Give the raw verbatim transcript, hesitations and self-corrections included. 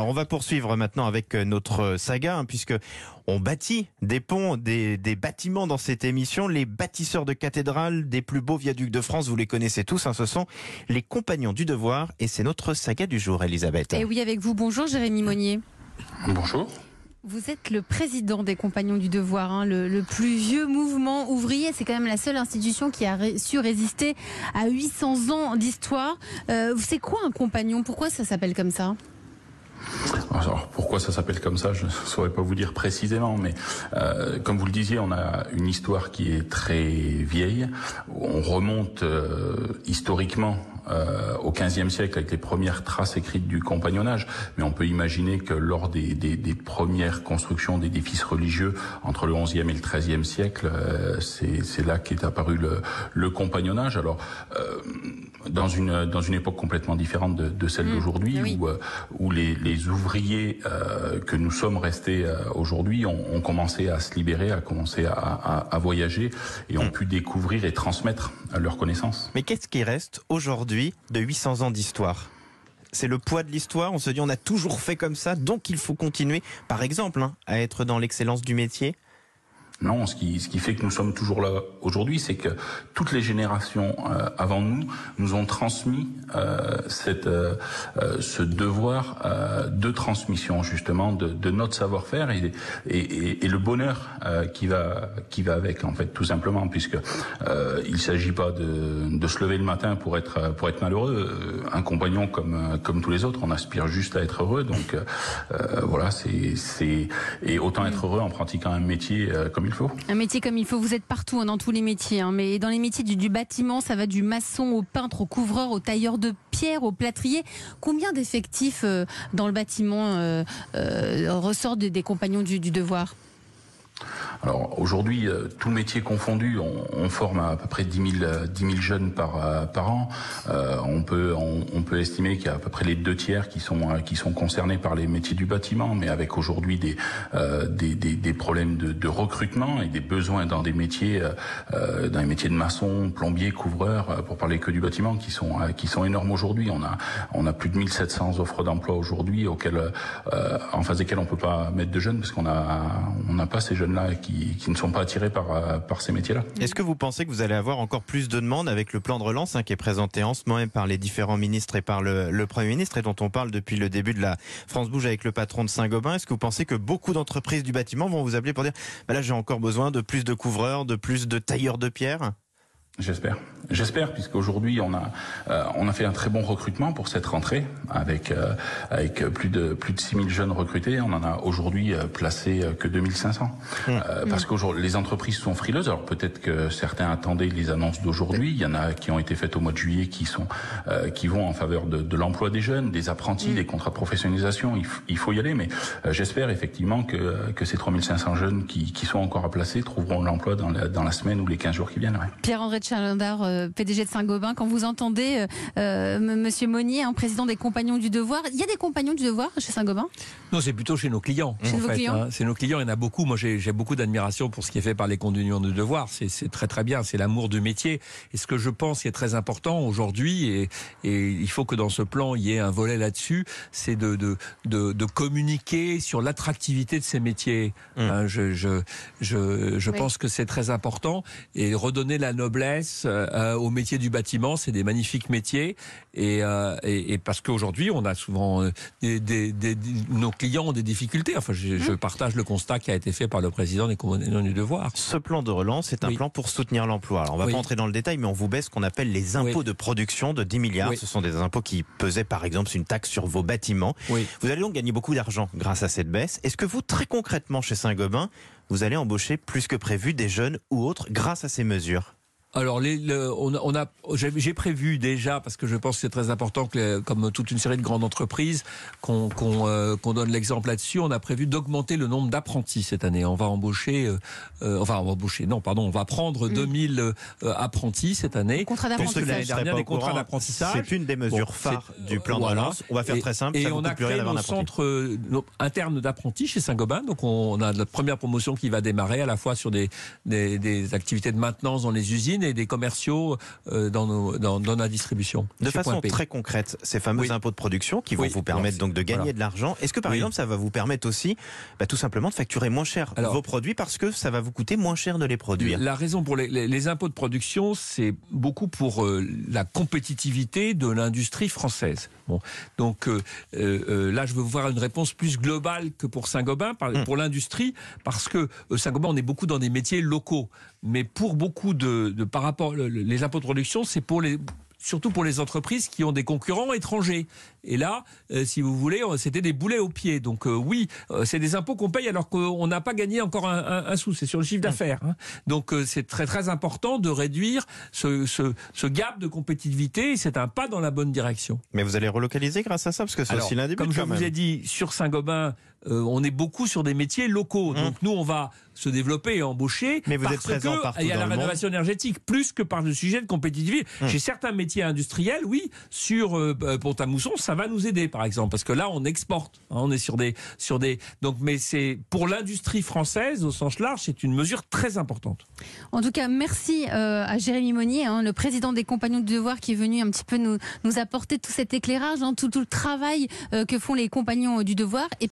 Alors on va poursuivre maintenant avec notre saga, hein, puisque on bâtit des ponts, des, des bâtiments dans cette émission. Les bâtisseurs de cathédrales, des plus beaux viaducs de France, vous les connaissez tous, hein, ce sont les Compagnons du Devoir, et c'est notre saga du jour, Elisabeth. Et oui, avec vous, bonjour Jérémy Monnier. Bonjour. Vous êtes le président des Compagnons du Devoir, hein, le, le plus vieux mouvement ouvrier. C'est quand même la seule institution qui a ré- su résister à huit cents ans d'histoire. Euh, c'est quoi un compagnon? Pourquoi ça s'appelle comme ça? Alors, pourquoi ça s'appelle comme ça, je ne saurais pas vous dire précisément, mais euh, comme vous le disiez, on a une histoire qui est très vieille. On remonte euh, historiquement euh, au quinzième siècle avec les premières traces écrites du compagnonnage, mais on peut imaginer que lors des, des, des premières constructions d'édifices religieux entre le onzième et le treizième siècle, euh, c'est, c'est là qu'est apparu le, le compagnonnage. Alors, euh, dans une dans une époque complètement différente de, de celle mmh, d'aujourd'hui, oui. où, où les, les ouvriers euh, que nous sommes restés euh, aujourd'hui ont, ont commencé à se libérer, à commencer à, à, à voyager et ont mmh. pu découvrir et transmettre leurs connaissances. Mais qu'est-ce qui reste aujourd'hui de huit cents ans d'histoire ? C'est le poids de l'histoire. On se dit on a toujours fait comme ça, donc il faut continuer, par exemple, hein, à être dans l'excellence du métier. Non, ce qui, ce qui fait que nous sommes toujours là aujourd'hui, c'est que toutes les générations euh, avant nous nous ont transmis euh, cette, euh, ce devoir euh, de transmission justement de, de notre savoir-faire et, et, et, et le bonheur euh, qui va qui va avec en fait tout simplement, puisque euh, il s'agit pas de, de se lever le matin pour être pour être malheureux. Un compagnon comme comme tous les autres, on aspire juste à être heureux. Donc euh, voilà, c'est c'est et autant être heureux en pratiquant un métier euh, comme il faut. Un métier comme il faut, vous êtes partout, hein, dans tous les métiers, hein, mais dans les métiers du, du bâtiment, ça va du maçon au peintre, au couvreur, au tailleur de pierre, au plâtrier. Combien d'effectifs euh, dans le bâtiment euh, euh, ressortent des, des Compagnons du, du Devoir ? Alors aujourd'hui, euh, tout métier confondu, on, on forme à peu près dix mille jeunes par euh, par an. Euh, on peut on, on peut estimer qu'il y a à peu près les deux tiers qui sont euh, qui sont concernés par les métiers du bâtiment, mais avec aujourd'hui des, euh, des des des problèmes de, de recrutement et des besoins dans des métiers euh, dans les métiers de maçon, plombier, couvreur, euh, pour parler que du bâtiment, qui sont euh, qui sont énormes aujourd'hui. On a on a plus de mille sept cents offres d'emploi aujourd'hui auxquelles euh, en face desquelles on peut pas mettre de jeunes parce qu'on a on n'a pas ces jeunes là qui, qui ne sont pas attirés par, par ces métiers-là. Est-ce que vous pensez que vous allez avoir encore plus de demandes avec le plan de relance, hein, qui est présenté en ce moment même par les différents ministres et par le, le Premier ministre et dont on parle depuis le début de la France Bouge avec le patron de Saint-Gobain? Est-ce que vous pensez que beaucoup d'entreprises du bâtiment vont vous appeler pour dire bah là j'ai encore besoin de plus de couvreurs, de plus de tailleurs de pierre? J'espère. J'espère, puisqu'aujourd'hui on a euh, on a fait un très bon recrutement pour cette rentrée avec euh, avec plus de plus de six mille jeunes recrutés. On en a aujourd'hui euh, placé euh, que deux mille cinq cents mmh. euh, parce qu'aujourd'hui les entreprises sont frileuses. Alors peut-être que certains attendaient les annonces d'aujourd'hui. Il y en a qui ont été faites au mois de juillet qui sont euh, qui vont en faveur de, de l'emploi des jeunes, des apprentis, mmh. des contrats de professionnalisation. Il, f- il faut y aller, mais euh, j'espère effectivement que que ces trois mille cinq cents jeunes qui qui sont encore à placer trouveront de l'emploi dans la dans la semaine ou les quinze jours qui viennent. Ouais. Pierre-André Chalendar, euh, P D G de Saint-Gobain, quand vous entendez euh, euh, Monsieur Monnier, hein, président des Compagnons du Devoir, il y a des Compagnons du Devoir chez Saint-Gobain? Non, c'est plutôt chez nos clients. Chez en vos fait, clients hein. C'est nos clients, il y en a beaucoup. Moi, j'ai, j'ai beaucoup d'admiration pour ce qui est fait par les Compagnons du Devoir. C'est, c'est très très bien, c'est l'amour du métier. Et ce que je pense qui est très important aujourd'hui, et, et il faut que dans ce plan, il y ait un volet là-dessus, c'est de, de, de, de communiquer sur l'attractivité de ces métiers. Mmh. Hein, je je, je, je oui. pense que c'est très important. Et redonner la noblesse euh, au métier du bâtiment, c'est des magnifiques métiers. Et, euh, et, et parce qu'aujourd'hui, on a souvent euh, des, des, des, des, nos clients ont des difficultés. Enfin, je, mmh. je partage le constat qui a été fait par le président des Compagnons du Devoir. Ce plan de relance est un oui. plan pour soutenir l'emploi. Alors, on ne va oui. pas entrer dans le détail, mais on vous baisse ce qu'on appelle les impôts oui. de production de dix milliards. Oui. Ce sont des impôts qui pesaient, par exemple, une taxe sur vos bâtiments. Oui. Vous allez donc gagner beaucoup d'argent grâce à cette baisse. Est-ce que vous, très concrètement, chez Saint-Gobain, vous allez embaucher plus que prévu des jeunes ou autres grâce à ces mesures? Alors, les, le, on a, on a, j'ai, j'ai prévu déjà, parce que je pense que c'est très important, que, comme toute une série de grandes entreprises, qu'on, qu'on, euh, qu'on donne l'exemple là-dessus. On a prévu d'augmenter le nombre d'apprentis cette année. On va embaucher, euh, euh, enfin, on va embaucher, non, pardon, on va prendre mmh. deux mille euh, apprentis cette année. Contrat d'apprentissage. L'année dernière, des contrats d'apprentissage. C'est une des mesures bon, phares du plan voilà. de relance. On va faire et, très simple. Et ça on a créé nos centres euh, internes d'apprentis chez Saint-Gobain. Donc, on, on a notre première promotion qui va démarrer à la fois sur des, des, des activités de maintenance dans les usines, usines et des commerciaux euh, dans, nos, dans, dans la distribution. De Monsieur façon Point P. très concrète, ces fameux Oui. impôts de production qui vont Oui. vous permettre Alors, donc de gagner voilà. de l'argent, est-ce que par Oui. exemple ça va vous permettre aussi bah, tout simplement de facturer moins cher Alors, vos produits parce que ça va vous coûter moins cher de les produire? La raison pour les, les, les impôts de production, c'est beaucoup pour euh, la compétitivité de l'industrie française. Bon, donc euh, euh, là, je veux vous voir une réponse plus globale que pour Saint-Gobain, par, Mmh. pour l'industrie, parce que euh, Saint-Gobain, on est beaucoup dans des métiers locaux, mais pour beaucoup de, de par rapport le, le, les impôts de production, c'est pour les surtout pour les entreprises qui ont des concurrents étrangers. Et là, euh, si vous voulez, c'était des boulets aux pieds. Donc euh, oui, euh, c'est des impôts qu'on paye alors qu'on n'a pas gagné encore un, un, un sou. C'est sur le chiffre d'affaires. Hein. Donc euh, c'est très très important de réduire ce, ce, ce gap de compétitivité. Et c'est un pas dans la bonne direction. Mais vous allez relocaliser grâce à ça parce que c'est Alors, aussi l'un des buts. comme je quand vous même. ai dit, sur Saint-Gobain, euh, on est beaucoup sur des métiers locaux. Mmh. Donc nous, on va se développer et embaucher. Mais vous parce êtes présent que partout il y a dans la le monde. rénovation énergétique, plus que par le sujet de compétitivité. Mmh. Chez certains métiers industriels, oui, sur euh, Pont-à-Mousson, ça va nous aider, par exemple, parce que là, on exporte. Hein, on est sur des, sur des. Donc, mais c'est pour l'industrie française au sens large, c'est une mesure très importante. En tout cas, merci euh, à Jérémy Monnier, hein, le président des Compagnons du Devoir, qui est venu un petit peu nous, nous apporter tout cet éclairage, hein, tout, tout le travail euh, que font les Compagnons du Devoir. Et